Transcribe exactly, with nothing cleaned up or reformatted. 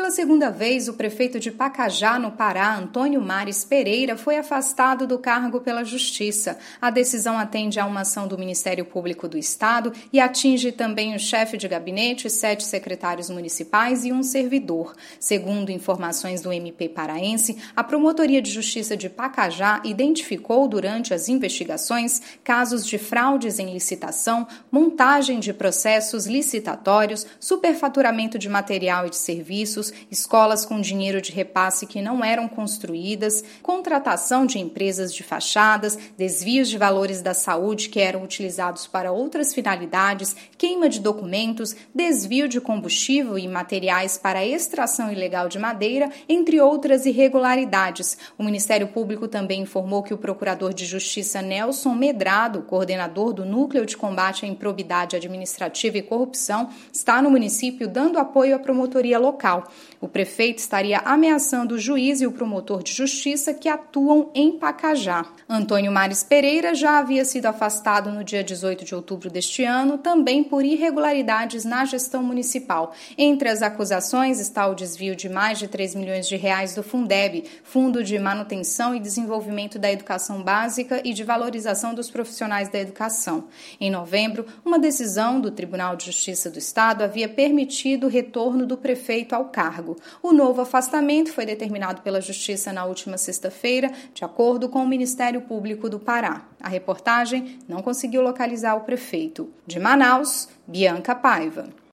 Pela segunda vez, o prefeito de Pacajá, no Pará, Antônio Mares Pereira, foi afastado do cargo pela Justiça. A decisão atende a uma ação do Ministério Público do Estado e atinge também o chefe de gabinete, sete secretários municipais e um servidor. Segundo informações do M P paraense, a Promotoria de Justiça de Pacajá identificou durante as investigações casos de fraudes em licitação, montagem de processos licitatórios, superfaturamento de material e de serviços, escolas com dinheiro de repasse que não eram construídas, contratação de empresas de fachadas, desvios de valores da saúde que eram utilizados para outras finalidades, queima de documentos, desvio de combustível e materiais para extração ilegal de madeira, entre outras irregularidades. O Ministério Público também informou que o Procurador de Justiça Nelson Medrado, coordenador do Núcleo de Combate à Improbidade Administrativa e Corrupção, está no município dando apoio à promotoria local. O prefeito estaria ameaçando o juiz e o promotor de justiça que atuam em Pacajá. Antônio Mares Pereira já havia sido afastado no dia dezoito de outubro deste ano, também por irregularidades na gestão municipal. Entre as acusações está o desvio de mais de três milhões de reais do Fundeb, Fundo de Manutenção e Desenvolvimento da Educação Básica e de Valorização dos Profissionais da Educação. Em novembro, uma decisão do Tribunal de Justiça do Estado havia permitido o retorno do prefeito ao cargo. O novo afastamento foi determinado pela Justiça na última sexta-feira, de acordo com o Ministério Público do Pará. A reportagem não conseguiu localizar o prefeito. De Manaus, Bianca Paiva.